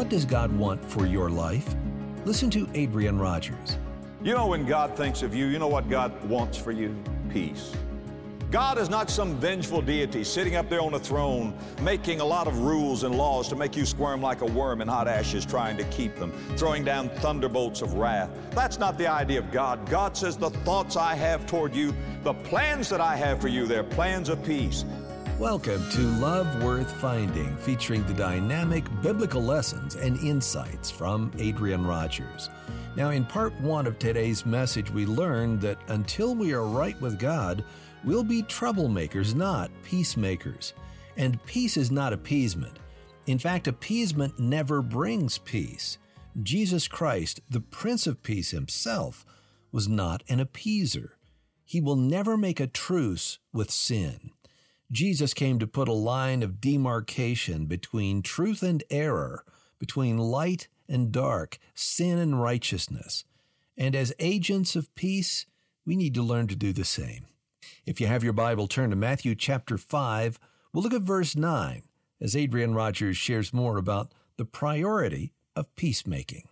What does God want for your life? Listen to Adrian Rogers. You know, when God thinks of you, you know what God wants for you? Peace. God is not some vengeful deity sitting up there on a throne making a lot of rules and laws to make you squirm like a worm in hot ashes trying to keep them, throwing down thunderbolts of wrath. That's not the idea of God. God says, the thoughts I have toward you, the plans that I have for you, they're plans of peace. Welcome to Love Worth Finding, featuring the dynamic biblical lessons and insights from Adrian Rogers. Now, in part one of today's message, we learned that until we are right with God, we'll be troublemakers, not peacemakers. And peace is not appeasement. In fact, appeasement never brings peace. Jesus Christ, the Prince of Peace himself, was not an appeaser. He will never make a truce with sin. Jesus came to put a line of demarcation between truth and error, between light and dark, sin and righteousness. And as agents of peace, we need to learn to do the same. If you have your Bible, turn to Matthew chapter 5. We'll look at verse 9 as Adrian Rogers shares more about the priority of peacemaking.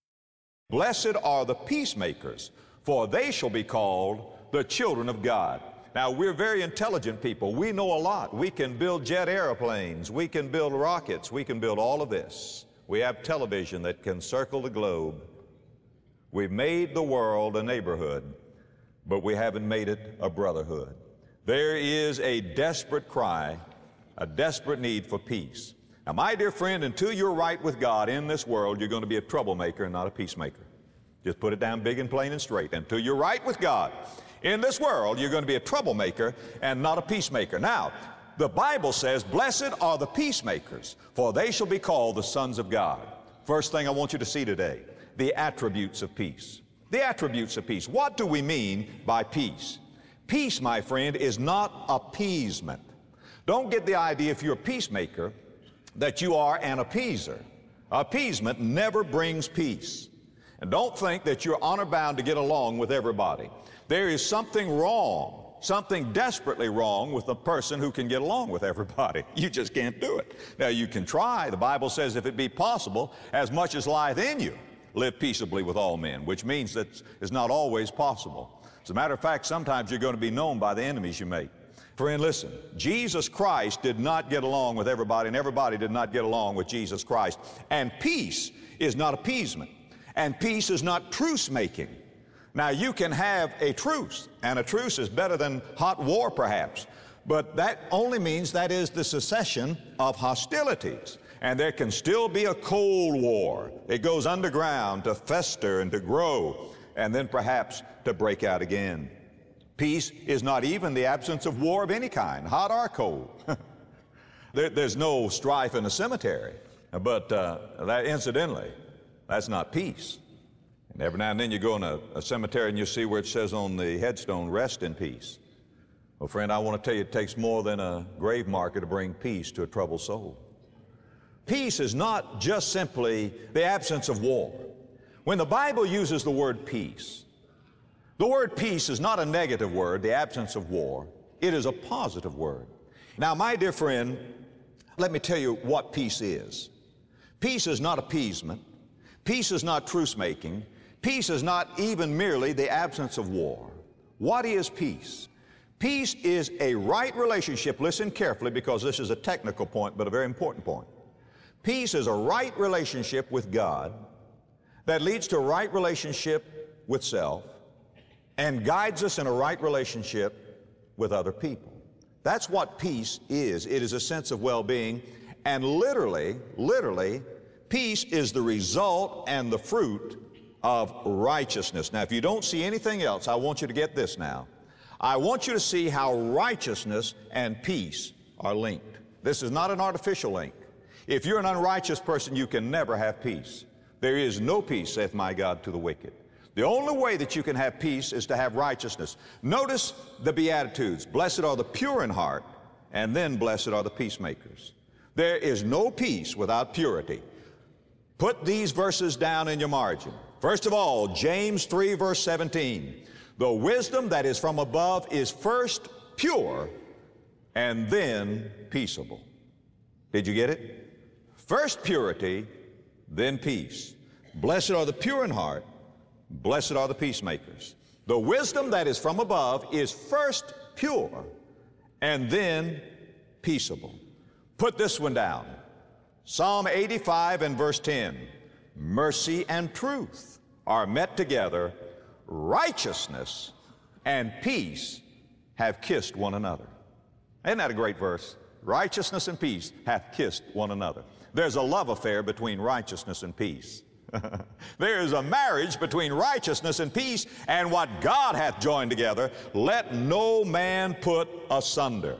Blessed are the peacemakers, for they shall be called the children of God. Now, we're very intelligent people. We know a lot. We can build jet airplanes. We can build rockets. We can build all of this. We have television that can circle the globe. We've made the world a neighborhood, but we haven't made it a brotherhood. There is a desperate cry, a desperate need for peace. Now, my dear friend, until you're right with God in this world, you're going to be a troublemaker and not a peacemaker. Just put it down big and plain and straight. Until you're right with God in this world, you're going to be a troublemaker and not a peacemaker. Now, the Bible says, blessed are the peacemakers, for they shall be called the sons of God. First thing I want you to see today, the attributes of peace. The attributes of peace. What do we mean by peace? Peace, my friend, is not appeasement. Don't get the idea if you're a peacemaker that you are an appeaser. Appeasement never brings peace. And don't think that you're honor bound to get along with everybody. There is something wrong, something desperately wrong with the person who can get along with everybody. You just can't do it. Now, you can try. The Bible says, if it be possible, as much as lieth in you, live peaceably with all men, which means that it's not always possible. As a matter of fact, sometimes you're going to be known by the enemies you make. Friend, listen, Jesus Christ did not get along with everybody, and everybody did not get along with Jesus Christ. And peace is not appeasement, and peace is not truce-making. Now, you can have a truce, and a truce is better than hot war, perhaps, but that only means that is the cessation of hostilities. And there can still be a cold war. It goes underground to fester and to grow, and then perhaps to break out again. Peace is not even the absence of war of any kind, hot or cold. There's no strife in a cemetery, but that incidentally, that's not peace. And every now and then you go in a cemetery and you see where it says on the headstone, rest in peace. Well, friend, I want to tell you it takes more than a grave marker to bring peace to a troubled soul. Peace is not just simply the absence of war. When the Bible uses the word peace, the word peace is not a negative word, the absence of war. It is a positive word. Now, my dear friend, let me tell you what peace is. Peace is not appeasement. Peace is not truce-making. Peace is not even merely the absence of war. What is peace? Peace is a right relationship. Listen carefully, because this is a technical point, but a very important point. Peace is a right relationship with God that leads to a right relationship with self and guides us in a right relationship with other people. That's what peace is. It is a sense of well-being, and literally, peace is the result and the fruit of righteousness. Now, if you don't see anything else, I want you to get this now. I want you to see how righteousness and peace are linked. This is not an artificial link. If you're an unrighteous person, you can never have peace. There is no peace, saith my God, to the wicked. The only way that you can have peace is to have righteousness. Notice the Beatitudes. Blessed are the pure in heart, and then blessed are the peacemakers. There is no peace without purity. Put these verses down in your margin. First of all, James 3, verse 17. The wisdom that is from above is first pure and then peaceable. Did you get it? First purity then peace. Blessed are the pure in heart, blessed are the peacemakers. The wisdom that is from above is first pure and then peaceable. Put this one down. Psalm 85 and verse 10. Mercy and truth are met together. Righteousness and peace have kissed one another. Isn't that a great verse? Righteousness and peace hath kissed one another. There's a love affair between righteousness and peace. There is a marriage between righteousness and peace, and what God hath joined together, let no man put asunder.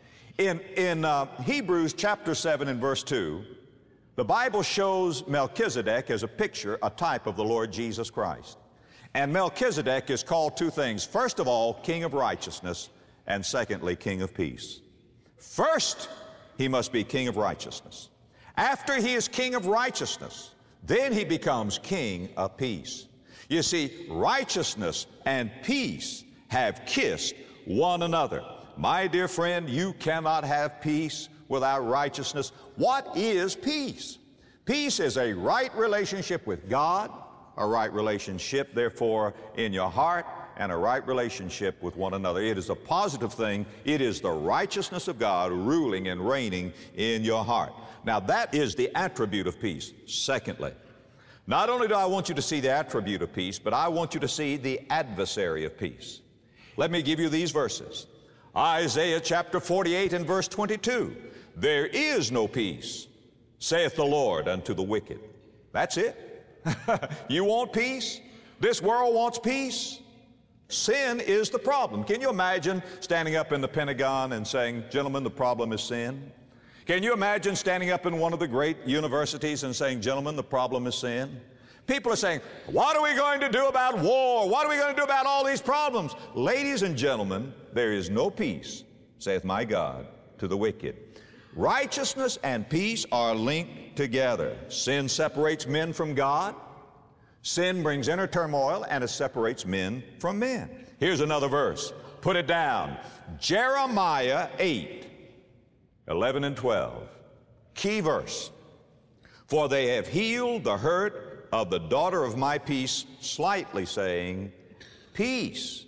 In Hebrews chapter 7 and verse 2, the Bible shows Melchizedek as a picture, a type of the Lord Jesus Christ. And Melchizedek is called two things. First of all, King of righteousness, and secondly, King of peace. First, he must be King of righteousness. After he is King of righteousness, then he becomes King of peace. You see, righteousness and peace have kissed one another. My dear friend, you cannot have peace without righteousness. What is peace? Peace is a right relationship with God, a right relationship, therefore, in your heart, and a right relationship with one another. It is a positive thing. It is the righteousness of God ruling and reigning in your heart. Now, that is the attribute of peace. Secondly, not only do I want you to see the attribute of peace, but I want you to see the adversary of peace. Let me give you these verses. Isaiah chapter 48 and verse 22. There is no peace, saith the Lord, unto the wicked. That's it. You want peace? This world wants peace. Sin is the problem. Can you imagine standing up in the Pentagon and saying, gentlemen, the problem is sin? Can you imagine standing up in one of the great universities and saying, gentlemen, the problem is sin? People are saying, what are we going to do about war? What are we going to do about all these problems? Ladies and gentlemen, there is no peace, saith my God, to the wicked. Righteousness and peace are linked together. Sin separates men from God. Sin brings inner turmoil, and it separates men from men. Here's another verse. Put it down. Jeremiah 8, 11 and 12. Key verse. For they have healed the hurt of the daughter of my peace, slightly saying, peace,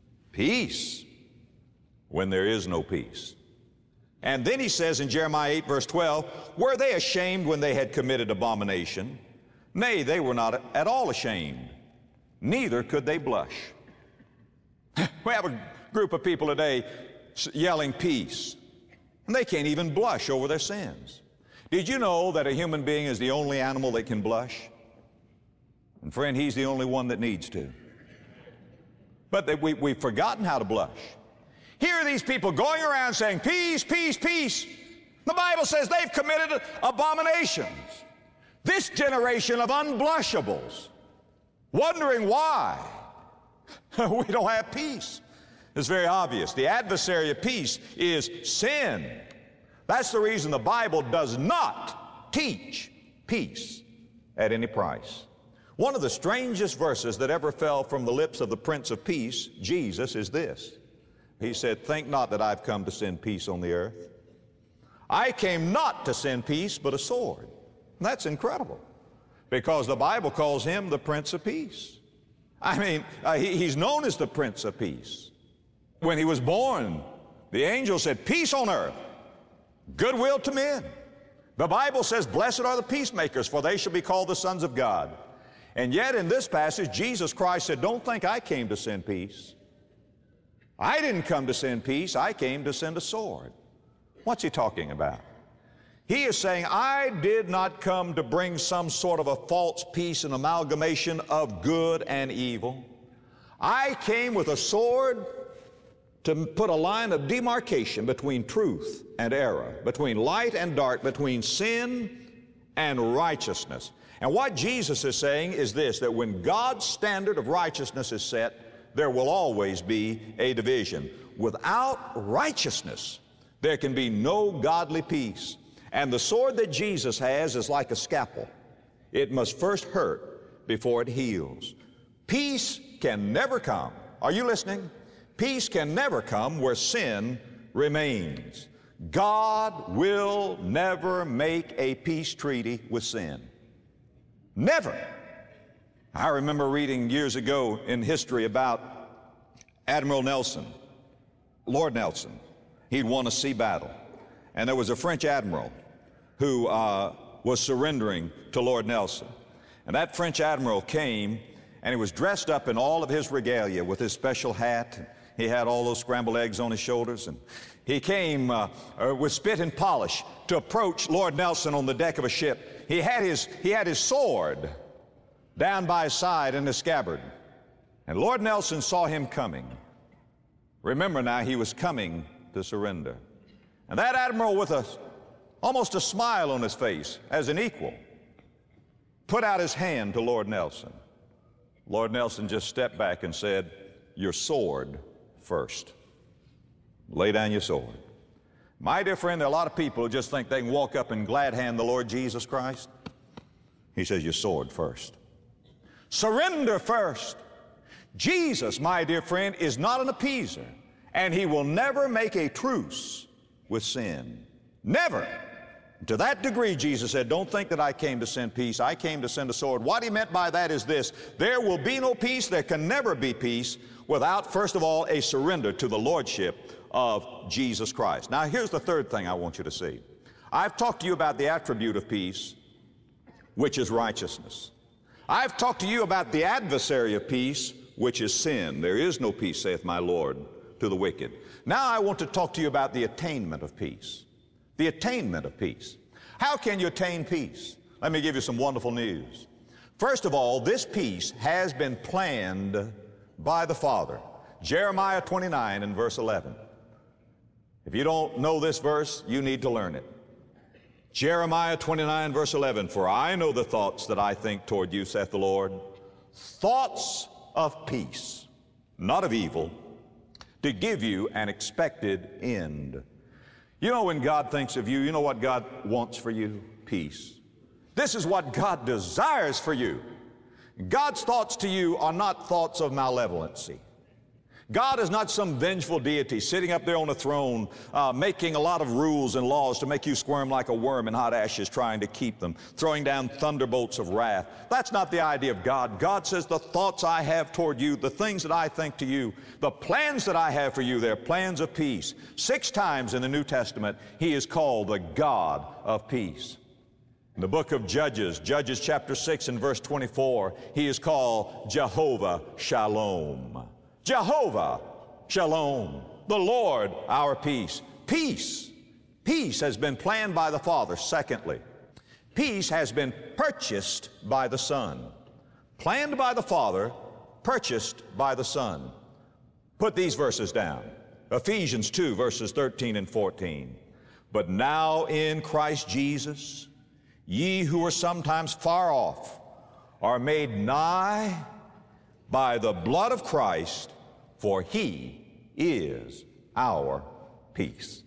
peace, when there is no peace. And then he says in Jeremiah 8, verse 12, were they ashamed when they had committed abomination? Nay, they were not at all ashamed, neither could they blush. We have a group of people today yelling peace, and they can't even blush over their sins. Did you know that a human being is the only animal that can blush? And friend, he's the only one that needs to. But we've forgotten how to blush. Here are these people going around saying, peace, peace, peace. The Bible says they've committed abominations. This generation of unblushables, wondering why we don't have peace. It's very obvious. The adversary of peace is sin. That's the reason the Bible does not teach peace at any price. One of the strangest verses that ever fell from the lips of the Prince of Peace, Jesus, is this. He said, think not that I've come to send peace on the earth. I came not to send peace, but a sword. And that's incredible, because the Bible calls him the Prince of Peace. I mean, he's known as the Prince of Peace. When he was born, the angel said, peace on earth, goodwill to men. The Bible says, blessed are the peacemakers, for they shall be called the sons of God. And yet in this passage, Jesus Christ said, don't think I came to send peace. I didn't come to send peace, I came to send a sword. What's he talking about? He is saying, I did not come to bring some sort of a false peace, an amalgamation of good and evil. I came with a sword to put a line of demarcation between truth and error, between light and dark, between sin and righteousness. And what Jesus is saying is this, that when God's standard of righteousness is set, there will always be a division. Without righteousness, there can be no godly peace. And the sword that Jesus has is like a scalpel. It must first hurt before it heals. Peace can never come. Are you listening? Peace can never come where sin remains. God will never make a peace treaty with sin. Never. I remember reading years ago in history about Admiral Nelson, Lord Nelson. He'd won a sea battle. And there was a French admiral who was surrendering to Lord Nelson. And that French admiral came, and he was dressed up in all of his regalia with his special hat. He had all those scrambled eggs on his shoulders. And he came with spit and polish to approach Lord Nelson on the deck of a ship. He had his sword down by his side in the scabbard. And Lord Nelson saw him coming. Remember now, he was coming to surrender. And that admiral, with almost a smile on his face as an equal, put out his hand to Lord Nelson. Lord Nelson just stepped back and said, "Your sword first. Lay down your sword." My dear friend, there are a lot of people who just think they can walk up and glad hand the Lord Jesus Christ. He says, your sword first. Surrender first. Jesus, my dear friend, is not an appeaser, and he will never make a truce with sin. Never. To that degree, Jesus said, don't think that I came to send peace. I came to send a sword. What he meant by that is this: there will be no peace, there can never be peace without, first of all, a surrender to the lordship of Jesus Christ. Now, here's the third thing I want you to see. I've talked to you about the attribute of peace, which is righteousness. I've talked to you about the adversary of peace, which is sin. There is no peace, saith my Lord, to the wicked. Now I want to talk to you about the attainment of peace. The attainment of peace. How can you attain peace? Let me give you some wonderful news. First of all, this peace has been planned by the Father. Jeremiah 29 and verse 11. If you don't know this verse, you need to learn it. Jeremiah 29 verse 11, for I know the thoughts that I think toward you, saith the Lord, thoughts of peace, not of evil, to give you an expected end. You know, when God thinks of you, you know what God wants for you? Peace. This is what God desires for you. God's thoughts to you are not thoughts of malevolency. God is not some vengeful deity sitting up there on a throne, making a lot of rules and laws to make you squirm like a worm in hot ashes, trying to keep them, throwing down thunderbolts of wrath. That's not the idea of God. God says, the thoughts I have toward you, the things that I think to you, the plans that I have for you, they're plans of peace. 6 times in the New Testament, he is called the God of peace. In the book of Judges, Judges chapter 6 and verse 24, he is called Jehovah Shalom. Jehovah Shalom, the Lord our peace. Peace. Peace has been planned by the Father. Secondly, peace has been purchased by the Son. Planned by the Father, purchased by the Son. Put these verses down. Ephesians 2 verses 13 and 14. But now in Christ Jesus, ye who were sometimes far off are made nigh by the blood of Christ, for he is our peace.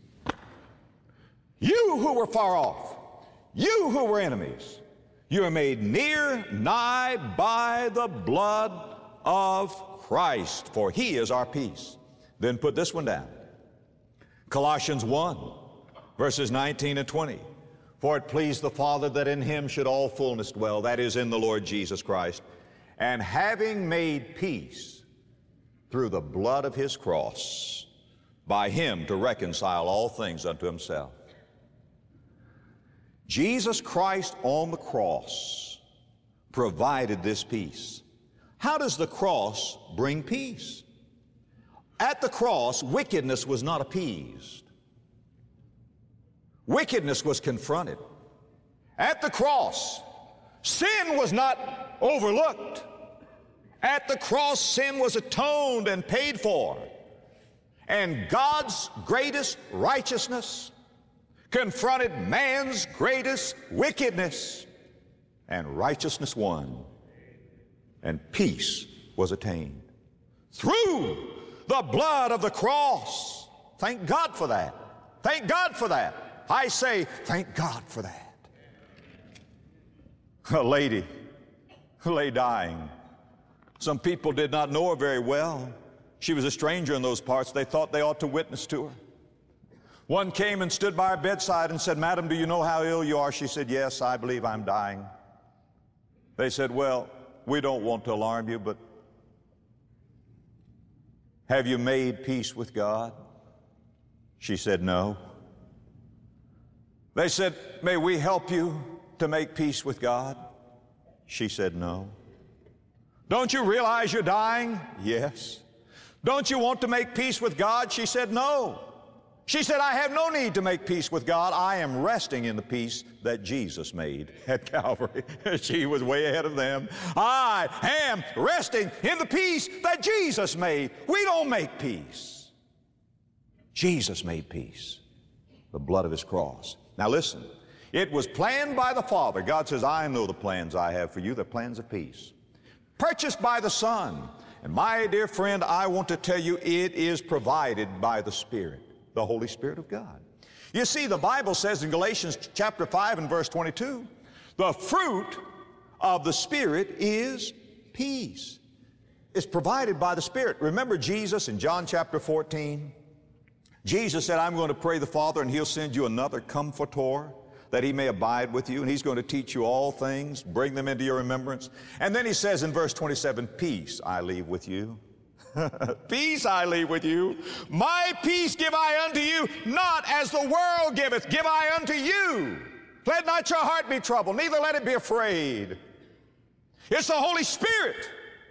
You who were far off, you who were enemies, you are made near, nigh by the blood of Christ, for he is our peace. Then put this one down. Colossians 1, verses 19 and 20. For it pleased the Father that in him should all fullness dwell, that is, in the Lord Jesus Christ, and having made peace through the blood of his cross, by him to reconcile all things unto himself. Jesus Christ on the cross provided this peace. How does the cross bring peace? At the cross, wickedness was not appeased. Wickedness was confronted. At the cross, sin was not overlooked. At the cross, sin was atoned and paid for. And God's greatest righteousness confronted man's greatest wickedness. And righteousness won. And peace was attained. Through the blood of the cross. Thank God for that. Thank God for that. I say, thank God for that. A lady lay dying. Some people did not know her very well. She was a stranger in those parts. They thought they ought to witness to her. One came and stood by her bedside and said, Madam, do you know how ill you are? She said, yes, I believe I'm dying. They said, well, we don't want to alarm you, but have you made peace with God? She said, no. They said, may we help you to make peace with God? She said, no. Don't you realize you're dying? Yes. Don't you want to make peace with God? She said, no. She said, I have no need to make peace with God. I am resting in the peace that Jesus made at Calvary. She was way ahead of them. I am resting in the peace that Jesus made. We don't make peace. Jesus made peace. The blood of His cross. Now listen, it was planned by the Father. God says, I know the plans I have for you. They're plans of peace. Purchased by the Son. And my dear friend, I want to tell you, it is provided by the Spirit. The Holy Spirit of God. You see, the Bible says in Galatians chapter 5 and verse 22, the fruit of the Spirit is peace. It's provided by the Spirit. Remember Jesus in John chapter 14? Jesus said, I'm going to pray the Father and He'll send you another comforter that He may abide with you, and He's going to teach you all things, bring them into your remembrance. And then He says in verse 27, peace I leave with you. Peace I leave with you. My peace give I unto you, not as the world giveth, give I unto you. Let not your heart be troubled, neither let it be afraid. It's the Holy Spirit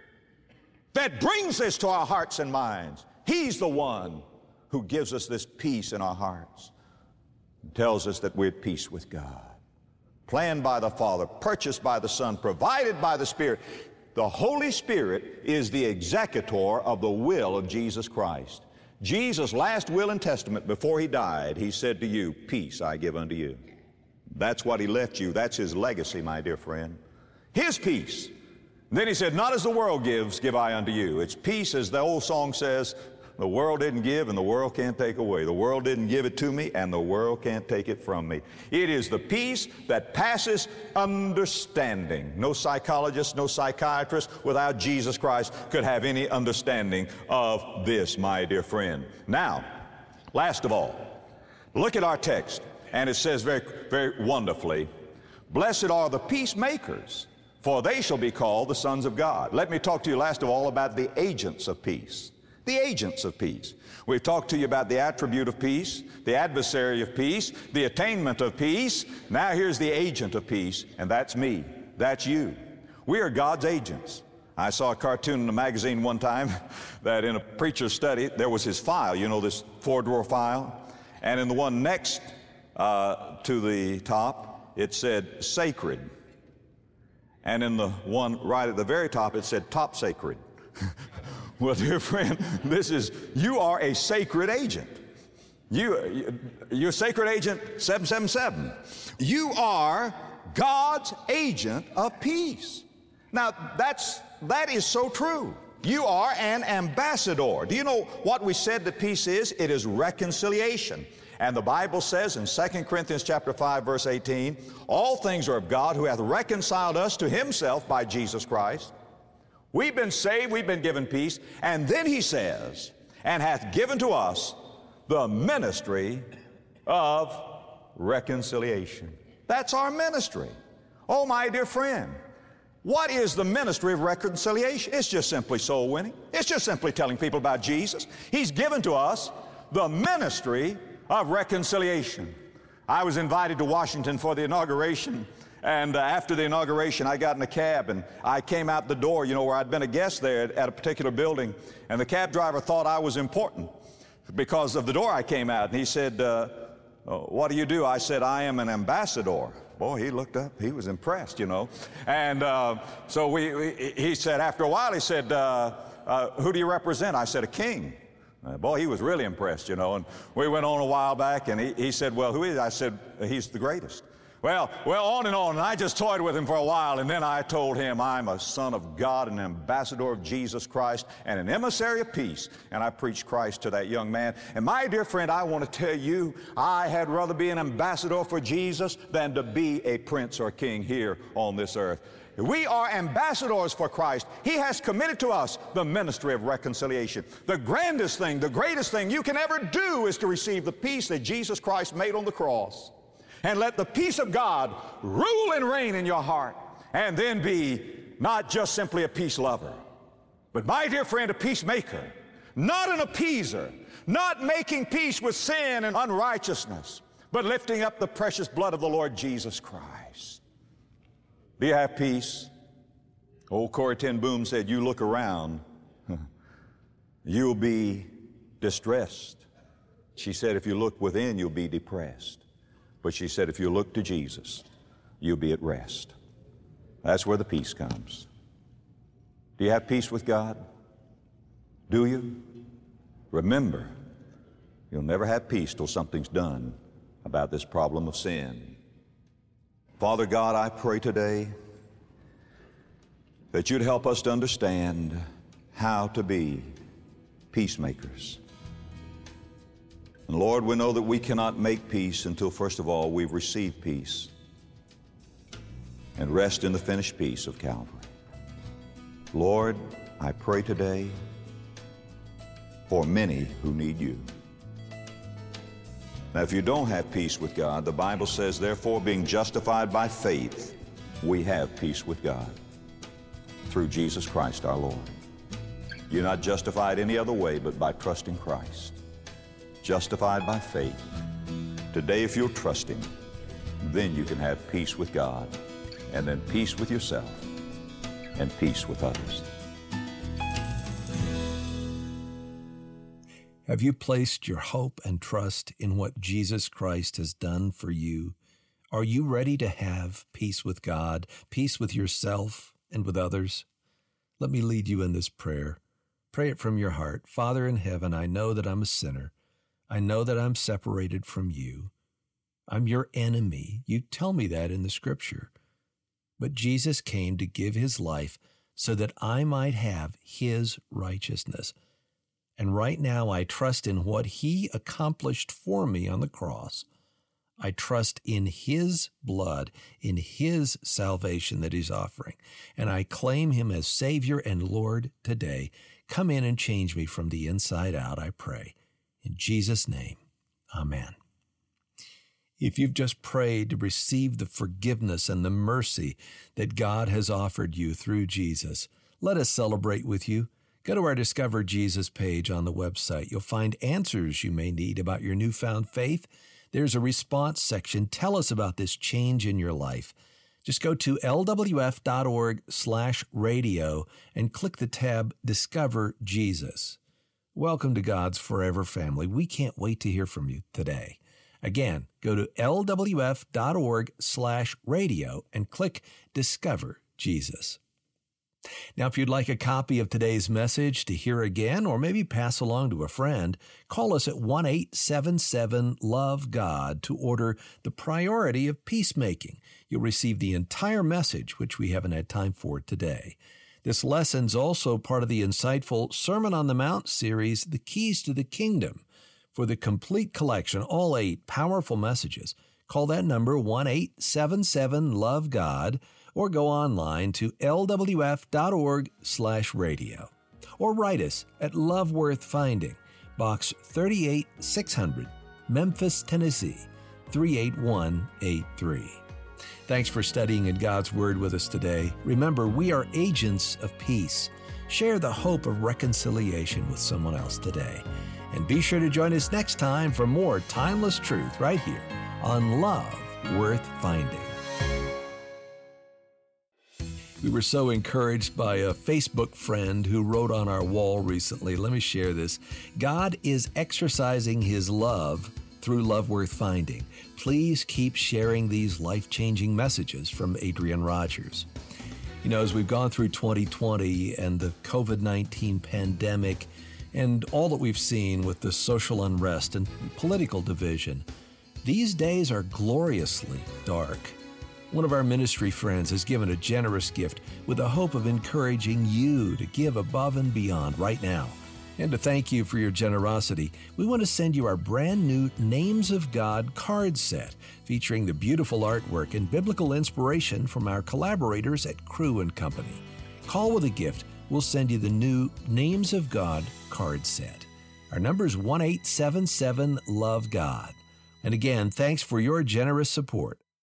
that brings this to our hearts and minds. He's the one who gives us this peace in our hearts and tells us that we're at peace with God. Planned by the Father, purchased by the Son, provided by the Spirit. The Holy Spirit is the executor of the will of Jesus Christ. Jesus' last will and testament before He died, He said to you, peace I give unto you. That's what He left you. That's His legacy, my dear friend. His peace. And then He said, not as the world gives, give I unto you. It's peace, as the old song says, the world didn't give and the world can't take away. The world didn't give it to me and the world can't take it from me. It is the peace that passes understanding. No psychologist, no psychiatrist without Jesus Christ could have any understanding of this, my dear friend. Now, last of all, look at our text, and it says very, very wonderfully, blessed are the peacemakers, for they shall be called the sons of God. Let me talk to you last of all about the agents of peace. The agents of peace. We've talked to you about the attribute of peace, the adversary of peace, the attainment of peace. Now here's the agent of peace, and that's me. That's you. We are God's agents. I saw a cartoon in a magazine one time that in a preacher's study, there was his file, you know, this 4-drawer file, and in the one next to the top, it said sacred. And in the one right at the very top, it said top sacred. Well, dear friend, you are a sacred agent. You're sacred agent 777. You are God's agent of peace. Now, that is so true. You are an ambassador. Do you know what we said that peace is? It is reconciliation. And the Bible says in 2 Corinthians chapter 5, verse 18, all things are of God who hath reconciled us to Himself by Jesus Christ. We've been saved, we've been given peace, and then He says, and hath given to us the ministry of reconciliation. That's our ministry. Oh, my dear friend, what is the ministry of reconciliation? It's just simply soul winning. It's just simply telling people about Jesus. He's given to us the ministry of reconciliation. I was invited to Washington for the inauguration. And after the inauguration, I got in a cab and I came out the door, you know, where I'd been a guest there at a particular building. And the cab driver thought I was important because of the door I came out. And he said, what do you do? I said, I am an ambassador. Boy, he looked up. He was impressed, you know. And so he said, after a while, he said, who do you represent? I said, a king. Boy, he was really impressed, you know. And we went on a while back, and he said, well, who is he? I said, he's the greatest. Well, on, and I just toyed with him for a while, and then I told him I'm a son of God, an ambassador of Jesus Christ, and an emissary of peace, and I preached Christ to that young man. And my dear friend, I want to tell you, I had rather be an ambassador for Jesus than to be a prince or king here on this earth. We are ambassadors for Christ. He has committed to us the ministry of reconciliation. The grandest thing, the greatest thing you can ever do is to receive the peace that Jesus Christ made on the cross. And let the peace of God rule and reign in your heart. and then be not just simply a peace lover, but, my dear friend, a peacemaker, not an appeaser, not making peace with sin and unrighteousness, but lifting up the precious blood of the Lord Jesus Christ. Do you have peace? Old Corrie ten Boom said, you look around, you'll be distressed. She said, if you look within, you'll be depressed. But she said, if you look to Jesus, you'll be at rest. That's where the peace comes. Do you have peace with God? Do you? Remember, you'll never have peace till something's done about this problem of sin. Father God, I pray today that you'd help us to understand how to be peacemakers. And Lord, we know that we cannot make peace until, first of all, we've received peace and rest in the finished peace of Calvary. Lord, I pray today for many who need you. Now, if you don't have peace with God, the Bible says, therefore, being justified by faith, we have peace with God through Jesus Christ our Lord. You're not justified any other way but by trusting Christ. Justified by faith. Today, if you'll trust Him, then you can have peace with God, and then peace with yourself, and peace with others. Have you placed your hope and trust in what Jesus Christ has done for you? Are you ready to have peace with God, peace with yourself, and with others? Let me lead you in this prayer. Pray it from your heart. Father in heaven, I know that I'm a sinner. I know that I'm separated from you. I'm your enemy. You tell me that in the Scripture. But Jesus came to give His life so that I might have His righteousness. And right now I trust in what He accomplished for me on the cross. I trust in His blood, in His salvation that He's offering. And I claim Him as Savior and Lord today. Come in and change me from the inside out, I pray. In Jesus' name, amen. If you've just prayed to receive the forgiveness and the mercy that God has offered you through Jesus, let us celebrate with you. Go to our Discover Jesus page on the website. You'll find answers you may need about your newfound faith. There's a response section. Tell us about this change in your life. Just go to lwf.org/radio and click the tab Discover Jesus. Welcome to God's forever family. We can't wait to hear from you today. Again, go to lwf.org/radio and click Discover Jesus. Now, if you'd like a copy of today's message to hear again, or maybe pass along to a friend, call us at 1-877-LOVE-GOD to order The Priority of Peacemaking. You'll receive the entire message, which we haven't had time for today. This lesson's also part of the insightful Sermon on the Mount series, The Keys to the Kingdom. For the complete collection, all 8 powerful messages, call that number 1-877-LOVE-GOD, or go online to lwf.org/radio. Or write us at Love Worth Finding, Box 38600, Memphis, Tennessee, 38183. Thanks for studying in God's Word with us today. Remember, we are agents of peace. Share the hope of reconciliation with someone else today. And be sure to join us next time for more timeless truth right here on Love Worth Finding. We were so encouraged by a Facebook friend who wrote on our wall recently. Let me share this. God is exercising His love through Love Worth Finding. Please keep sharing these life-changing messages from Adrian Rogers. You know, as we've gone through 2020 and the COVID-19 pandemic and all that we've seen with the social unrest and political division, these days are gloriously dark. One of our ministry friends has given a generous gift with the hope of encouraging you to give above and beyond right now. And to thank you for your generosity, we want to send you our brand new Names of God card set featuring the beautiful artwork and biblical inspiration from our collaborators at Crew & Company. Call with a gift. We'll send you the new Names of God card set. Our number is 1-877-LOVE-GOD. And again, thanks for your generous support